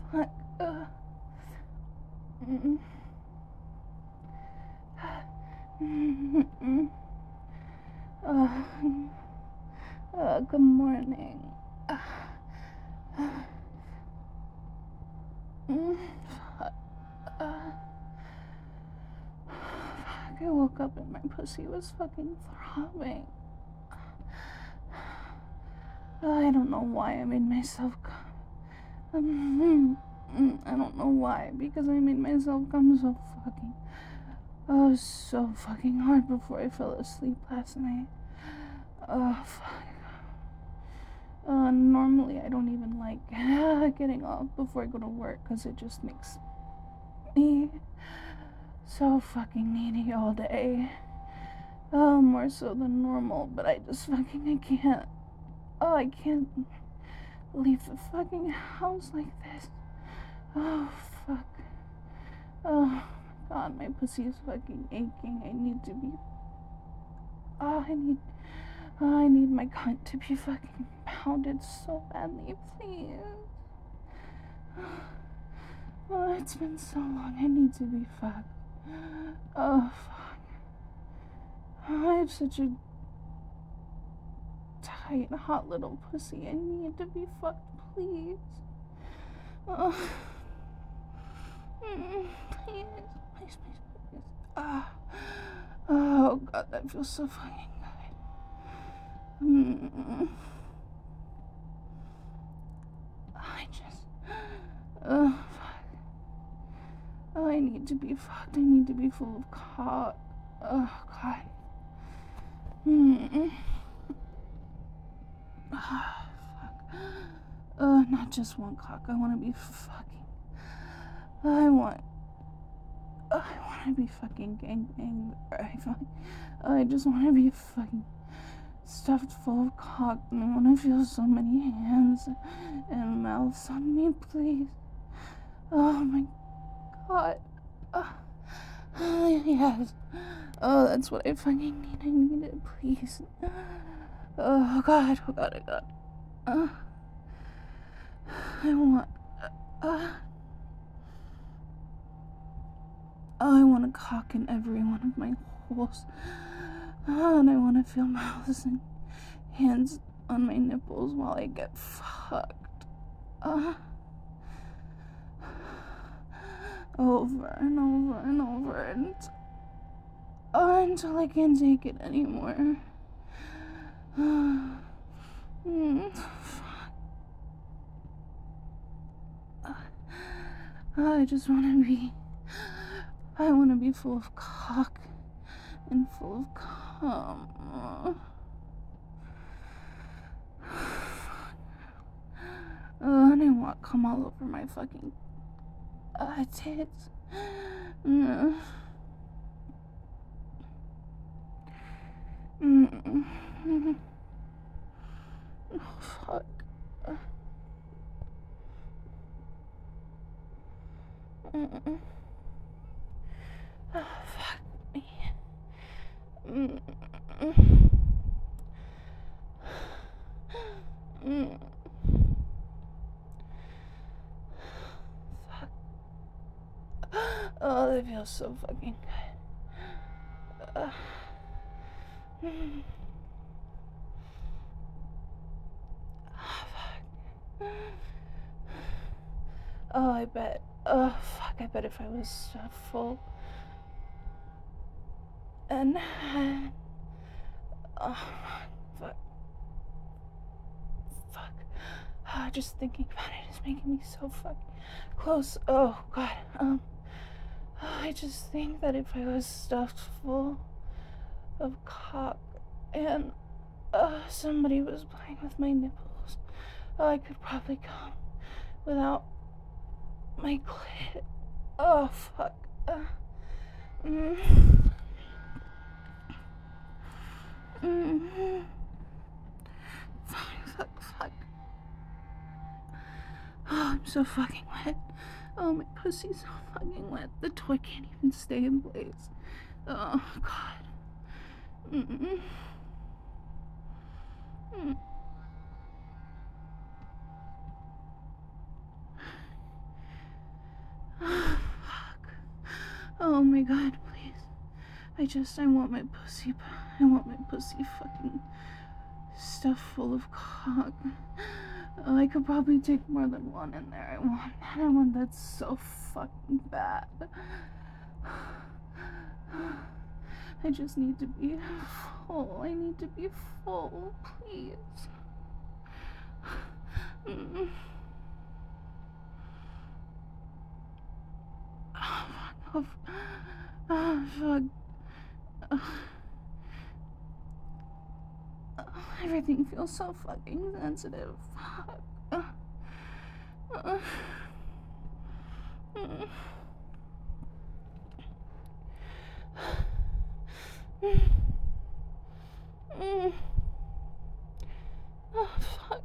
fuck. Mm. Mm. Good morning. Fuck. I woke up and my pussy was fucking throbbing. I don't know why I made myself come. I don't know why, because I made myself come so fucking hard before I fell asleep last night. Fuck. Normally I don't even like getting off before I go to work because it just makes me so fucking needy all day. More so than normal, but I can't. I can't leave the fucking house like this. Oh, fuck. Oh, my God, my pussy is fucking aching. I need to be... I need my cunt to be fucking pounded so badly, please. Oh, it's been so long. I need to be fucked. Oh, fuck. Oh, I have such a tight, hot little pussy. I need to be fucked, please. Oh. Please, please, please, please. Oh, God, that feels so fucking good. I just... fuck. Oh, I need to be fucked. I need to be full of cock. Oh, God. Fuck. Not just one cock. I want to be fucking... I want to be fucking gangbanged. I just want to be fucking stuffed full of cock, and I want to feel so many hands and mouths on me, please. Oh my God. Yes. Oh, that's what I fucking need. I need it, please. Oh God. Oh God. Oh God. I want. I want a cock in every one of my holes. And I want to feel mouths and hands on my nipples while I get fucked. Over and over and over until I can't take it anymore. I want to be full of cock and full of cum. And I want cum all over my fucking tits. Oh, fuck. Oh, fuck me. Fuck. Oh, that feels so fucking good. Fuck. Oh, I bet. Oh, fuck. I bet if I was full. And. Oh, fuck. Fuck. Just thinking about it is making me so fucking close. Oh, God. I just think that if I was stuffed full of cock and somebody was playing with my nipples, I could probably come without my clit. Oh, fuck. Fuck. Oh, I'm so fucking wet. Oh, my pussy's so fucking wet. The toy can't even stay in place. Oh, God. god, please. I want my pussy. I want my pussy fucking stuffed full of cock. Oh, I could probably take more than one in there. I want that so fucking bad. I just need to be full. I need to be full, please. Oh, fuck. Everything feels so fucking sensitive. Fuck. Oh, fuck.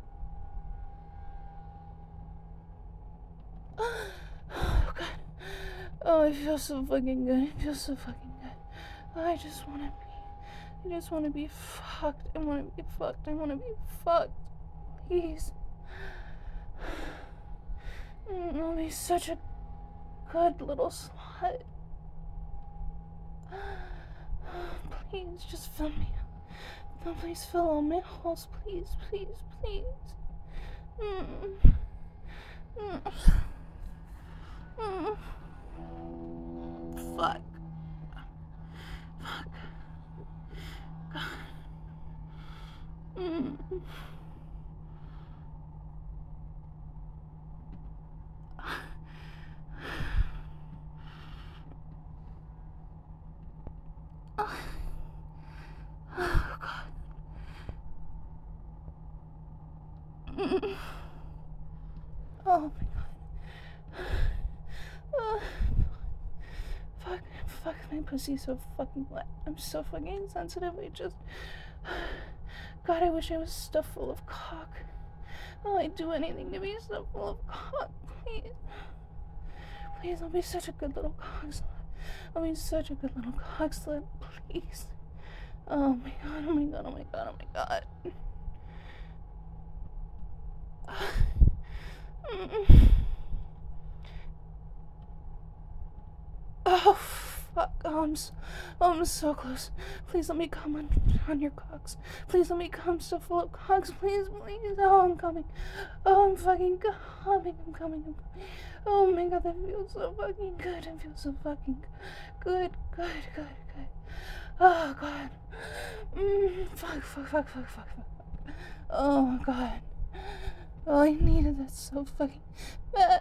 Oh, God. Oh, it feels so fucking good. It feels so fucking good. Oh, I just want to be fucked. I want to be fucked. I want to be fucked. Please. I'll be such a good little slut. Please, just fill me up. No, please fill all my holes. Please, please, please. Fuck. Fuck. God. Oh, God. Oh, my God. Fuck, my pussy's so fucking wet. I'm so fucking sensitive. God, I wish I was stuffed full of cock. Oh, I'd do anything to be stuffed full of cock, please. Please, I'll be such a good little cock slut. I'll be such a good little cock slut, please. Oh my god, oh my god, oh my god, oh my god. Oh, fuck. Oh, I'm so close. Please let me come on your cocks. Please let me come so full of cocks. Please, please. Oh, I'm coming. Oh, I'm fucking coming. I'm coming. Oh my god, that feels so fucking good. It feels so fucking good. Good. Oh, god. Fuck. Oh, god. Oh, I needed that so fucking bad.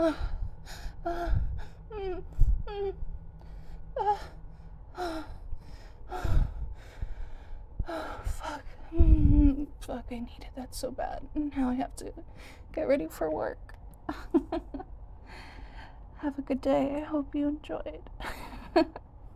Fuck. Fuck, I needed that so bad. Now I have to get ready for work. Have a good day. I hope you enjoyed.